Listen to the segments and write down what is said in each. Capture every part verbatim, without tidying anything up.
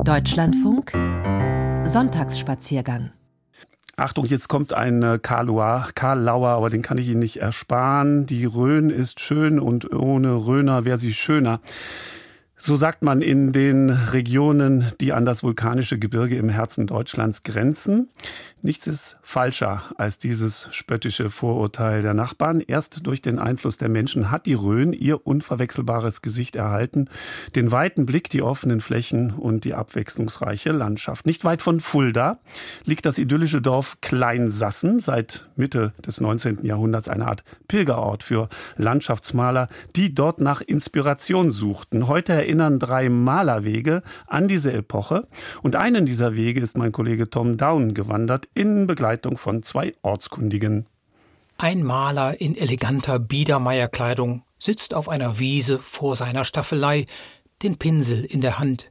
Deutschlandfunk Sonntagsspaziergang. Achtung, jetzt kommt ein Karlauer, Karlauer, aber den kann ich Ihnen nicht ersparen. Die Rhön ist schön und ohne Rhöner wäre sie schöner. So sagt man in den Regionen, die an das vulkanische Gebirge im Herzen Deutschlands grenzen. Nichts ist falscher als dieses spöttische Vorurteil der Nachbarn. Erst durch den Einfluss der Menschen hat die Rhön ihr unverwechselbares Gesicht erhalten. Den weiten Blick, die offenen Flächen und die abwechslungsreiche Landschaft. Nicht weit von Fulda liegt das idyllische Dorf Kleinsassen, seit Mitte des neunzehnten Jahrhunderts eine Art Pilgerort für Landschaftsmaler, die dort nach Inspiration suchten. Heute erinnern drei Malerwege an diese Epoche. Und einen dieser Wege ist mein Kollege Tom Daun gewandert, in Begleitung von zwei Ortskundigen. Ein Maler in eleganter Biedermeierkleidung sitzt auf einer Wiese vor seiner Staffelei, den Pinsel in der Hand.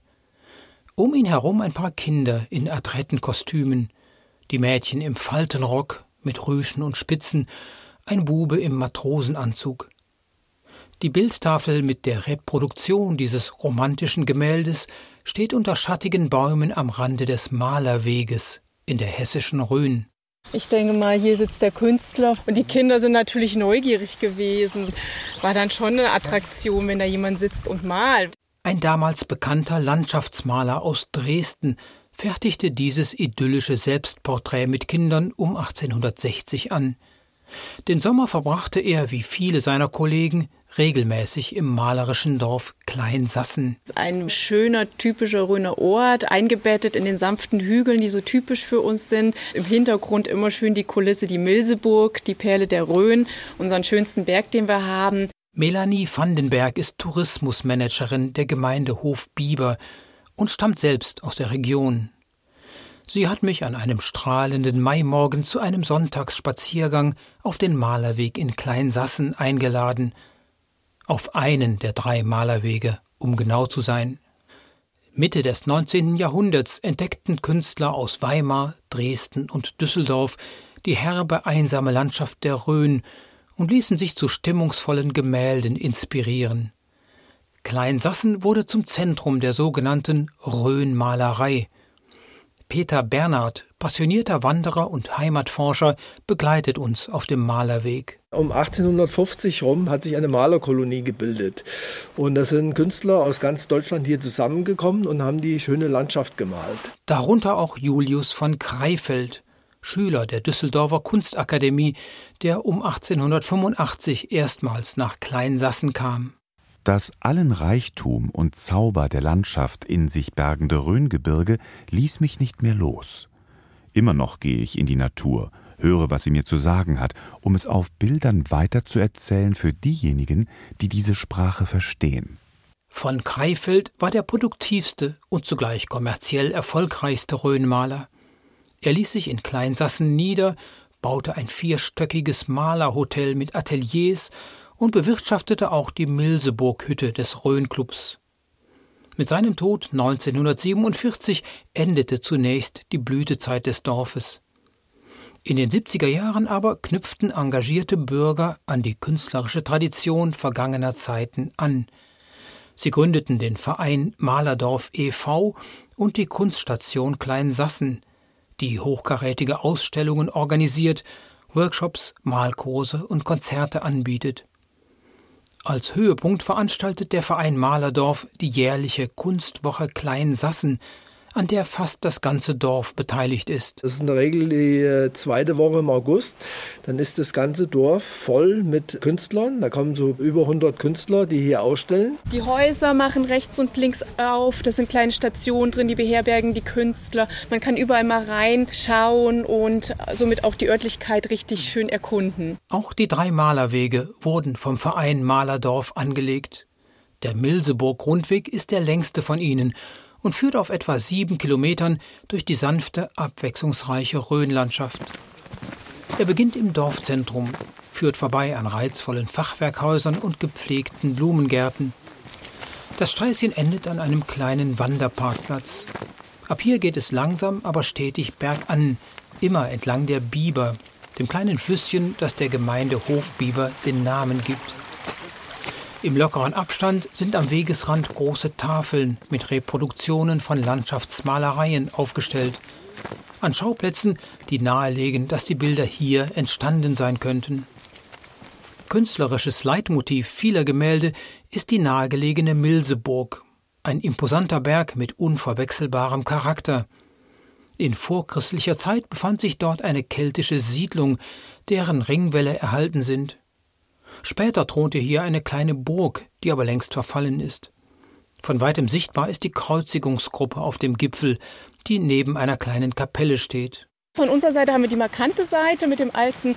Um ihn herum ein paar Kinder in adretten Kostümen, die Mädchen im Faltenrock mit Rüschen und Spitzen, ein Bube im Matrosenanzug. Die Bildtafel mit der Reproduktion dieses romantischen Gemäldes steht unter schattigen Bäumen am Rande des Malerweges in der hessischen Rhön. Ich denke mal, hier sitzt der Künstler und die Kinder sind natürlich neugierig gewesen. War dann schon eine Attraktion, wenn da jemand sitzt und malt. Ein damals bekannter Landschaftsmaler aus Dresden fertigte dieses idyllische Selbstporträt mit Kindern um achtzehnhundertsechzig an. Den Sommer verbrachte er, wie viele seiner Kollegen, regelmäßig im malerischen Dorf Kleinsassen. Ein schöner, typischer Rhöner Ort, eingebettet in den sanften Hügeln, die so typisch für uns sind. Im Hintergrund immer schön die Kulisse, die Milseburg, die Perle der Rhön, unseren schönsten Berg, den wir haben. Melanie Vandenberg ist Tourismusmanagerin der Gemeinde Hofbieber und stammt selbst aus der Region. Sie hat mich an einem strahlenden Maimorgen zu einem Sonntagsspaziergang auf den Malerweg in Kleinsassen eingeladen. Auf einen der drei Malerwege, um genau zu sein. Mitte des neunzehnten Jahrhunderts entdeckten Künstler aus Weimar, Dresden und Düsseldorf die herbe, einsame Landschaft der Rhön und ließen sich zu stimmungsvollen Gemälden inspirieren. Kleinsassen wurde zum Zentrum der sogenannten Rhönmalerei. Peter Bernhard, passionierter Wanderer und Heimatforscher, begleitet uns auf dem Malerweg. Um achtzehnhundertfünfzig rum hat sich eine Malerkolonie gebildet. Und da sind Künstler aus ganz Deutschland hier zusammengekommen und haben die schöne Landschaft gemalt. Darunter auch Julius von Kreifeld, Schüler der Düsseldorfer Kunstakademie, der um achtzehnhundertfünfundachtzig erstmals nach Kleinsassen kam. Das allen Reichtum und Zauber der Landschaft in sich bergende Rhöngebirge ließ mich nicht mehr los. Immer noch gehe ich in die Natur, höre, was sie mir zu sagen hat, um es auf Bildern weiterzuerzählen für diejenigen, die diese Sprache verstehen. Von Kreifeld war der produktivste und zugleich kommerziell erfolgreichste Rhönmaler. Er ließ sich in Kleinsassen nieder, baute ein vierstöckiges Malerhotel mit Ateliers und bewirtschaftete auch die Milseburg-Hütte des Rhönclubs. Mit seinem Tod neunzehnhundertsiebenundvierzig endete zunächst die Blütezeit des Dorfes. In den siebziger Jahren aber knüpften engagierte Bürger an die künstlerische Tradition vergangener Zeiten an. Sie gründeten den Verein Malerdorf e V und die Kunststation Kleinsassen, die hochkarätige Ausstellungen organisiert, Workshops, Malkurse und Konzerte anbietet. Als Höhepunkt veranstaltet der Verein Malerdorf die jährliche Kunstwoche Kleinsassen, an der fast das ganze Dorf beteiligt ist. Das ist in der Regel die zweite Woche im August. Dann ist das ganze Dorf voll mit Künstlern. Da kommen so über hundert Künstler, die hier ausstellen. Die Häuser machen rechts und links auf. Das sind kleine Stationen drin, die beherbergen die Künstler. Man kann überall mal reinschauen und somit auch die Örtlichkeit richtig schön erkunden. Auch die drei Malerwege wurden vom Verein Malerdorf angelegt. Der Milseburg-Rundweg ist der längste von ihnen und führt auf etwa sieben Kilometern durch die sanfte, abwechslungsreiche Rhönlandschaft. Er beginnt im Dorfzentrum, führt vorbei an reizvollen Fachwerkhäusern und gepflegten Blumengärten. Das Sträßchen endet an einem kleinen Wanderparkplatz. Ab hier geht es langsam, aber stetig bergan, immer entlang der Bieber, dem kleinen Flüsschen, das der Gemeinde Hofbieber den Namen gibt. Im lockeren Abstand sind am Wegesrand große Tafeln mit Reproduktionen von Landschaftsmalereien aufgestellt. An Schauplätzen, die nahelegen, dass die Bilder hier entstanden sein könnten. Künstlerisches Leitmotiv vieler Gemälde ist die nahegelegene Milseburg, ein imposanter Berg mit unverwechselbarem Charakter. In vorchristlicher Zeit befand sich dort eine keltische Siedlung, deren Ringwälle erhalten sind. Später thronte hier eine kleine Burg, die aber längst verfallen ist. Von weitem sichtbar ist die Kreuzigungsgruppe auf dem Gipfel, die neben einer kleinen Kapelle steht. Von unserer Seite haben wir die markante Seite mit dem alten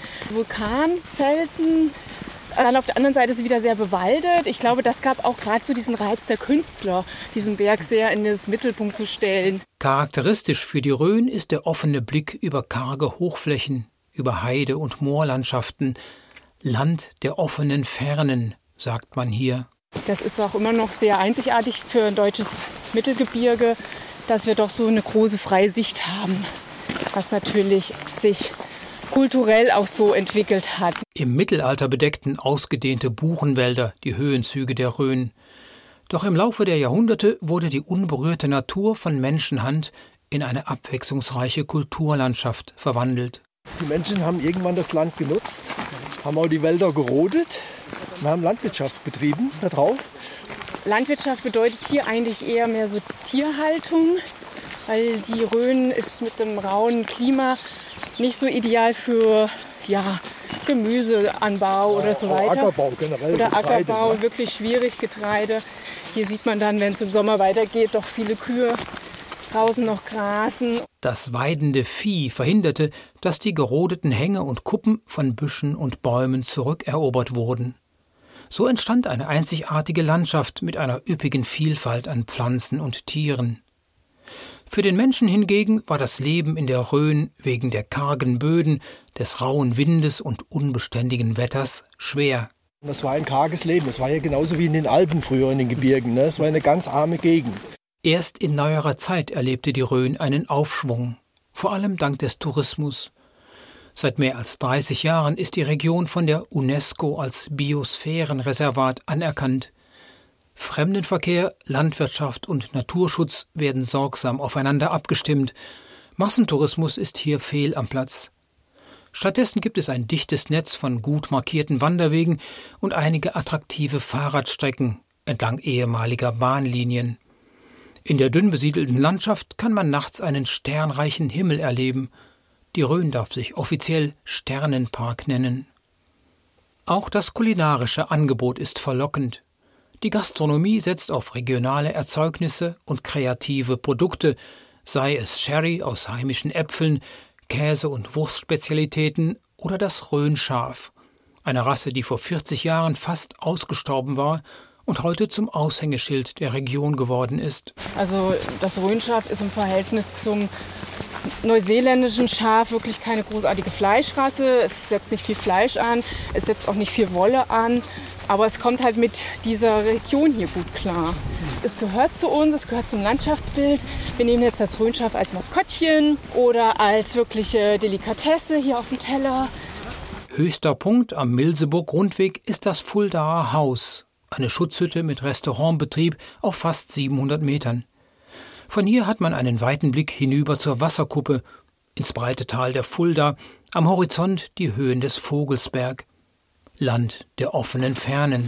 Vulkanfelsen. Dann auf der anderen Seite ist es wieder sehr bewaldet. Ich glaube, das gab auch gerade so diesen Reiz der Künstler, diesen Berg sehr in den Mittelpunkt zu stellen. Charakteristisch für die Rhön ist der offene Blick über karge Hochflächen, über Heide- und Moorlandschaften. Land der offenen Fernen, sagt man hier. Das ist auch immer noch sehr einzigartig für ein deutsches Mittelgebirge, dass wir doch so eine große Freisicht haben, was natürlich sich kulturell auch so entwickelt hat. Im Mittelalter bedeckten ausgedehnte Buchenwälder die Höhenzüge der Rhön. Doch im Laufe der Jahrhunderte wurde die unberührte Natur von Menschenhand in eine abwechslungsreiche Kulturlandschaft verwandelt. Die Menschen haben irgendwann das Land genutzt, haben auch die Wälder gerodet und haben Landwirtschaft betrieben da drauf. Landwirtschaft bedeutet hier eigentlich eher mehr so Tierhaltung, weil die Rhön ist mit dem rauen Klima nicht so ideal für ja, Gemüseanbau oder so weiter. Ackerbau generell. Oder Getreide, Ackerbau, ne? wirklich schwierig, Getreide. Hier sieht man dann, wenn es im Sommer weitergeht, doch viele Kühe draußen noch grasen. Das weidende Vieh verhinderte, dass die gerodeten Hänge und Kuppen von Büschen und Bäumen zurückerobert wurden. So entstand eine einzigartige Landschaft mit einer üppigen Vielfalt an Pflanzen und Tieren. Für den Menschen hingegen war das Leben in der Rhön wegen der kargen Böden, des rauen Windes und unbeständigen Wetters schwer. Das war ein karges Leben. Das war ja genauso wie in den Alpen früher in den Gebirgen. Ne? Das war eine ganz arme Gegend. Erst in neuerer Zeit erlebte die Rhön einen Aufschwung, vor allem dank des Tourismus. Seit mehr als dreißig Jahren ist die Region von der UNESCO als Biosphärenreservat anerkannt. Fremdenverkehr, Landwirtschaft und Naturschutz werden sorgsam aufeinander abgestimmt. Massentourismus ist hier fehl am Platz. Stattdessen gibt es ein dichtes Netz von gut markierten Wanderwegen und einige attraktive Fahrradstrecken entlang ehemaliger Bahnlinien. In der dünn besiedelten Landschaft kann man nachts einen sternreichen Himmel erleben. Die Rhön darf sich offiziell Sternenpark nennen. Auch das kulinarische Angebot ist verlockend. Die Gastronomie setzt auf regionale Erzeugnisse und kreative Produkte, sei es Sherry aus heimischen Äpfeln, Käse- und Wurstspezialitäten oder das Rhönschaf, eine Rasse, die vor vierzig Jahren fast ausgestorben war und heute zum Aushängeschild der Region geworden ist. Also das Rhönschaf ist im Verhältnis zum neuseeländischen Schaf wirklich keine großartige Fleischrasse. Es setzt nicht viel Fleisch an, es setzt auch nicht viel Wolle an. Aber es kommt halt mit dieser Region hier gut klar. Es gehört zu uns, es gehört zum Landschaftsbild. Wir nehmen jetzt das Rhönschaf als Maskottchen oder als wirkliche Delikatesse hier auf dem Teller. Höchster Punkt am Milseburg-Rundweg ist das Fuldaer Haus, eine Schutzhütte mit Restaurantbetrieb auf fast siebenhundert Metern. Von hier hat man einen weiten Blick hinüber zur Wasserkuppe, ins breite Tal der Fulda, am Horizont die Höhen des Vogelsberg. Land der offenen Fernen.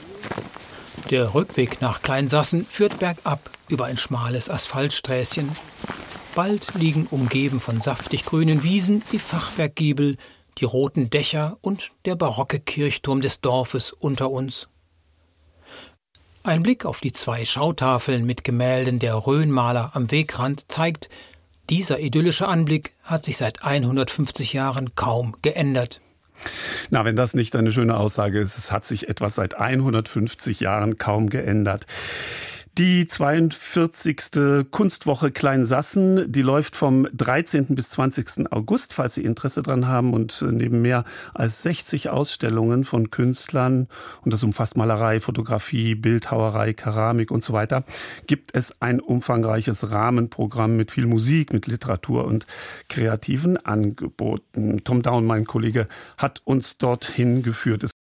Der Rückweg nach Kleinsassen führt bergab über ein schmales Asphaltsträßchen. Bald liegen umgeben von saftig grünen Wiesen die Fachwerkgiebel, die roten Dächer und der barocke Kirchturm des Dorfes unter uns. Ein Blick auf die zwei Schautafeln mit Gemälden der Rhönmaler am Wegrand zeigt, dieser idyllische Anblick hat sich seit hundertfünfzig Jahren kaum geändert. Na, wenn das nicht eine schöne Aussage ist, es hat sich etwas seit hundertfünfzig Jahren kaum geändert. Die zweiundvierzigste Kunstwoche Kleinsassen, die läuft vom dreizehnten bis zwanzigsten August, falls Sie Interesse dran haben. Und neben mehr als sechzig Ausstellungen von Künstlern, und das umfasst Malerei, Fotografie, Bildhauerei, Keramik und so weiter, gibt es ein umfangreiches Rahmenprogramm mit viel Musik, mit Literatur und kreativen Angeboten. Tom Daun, mein Kollege, hat uns dorthin geführt.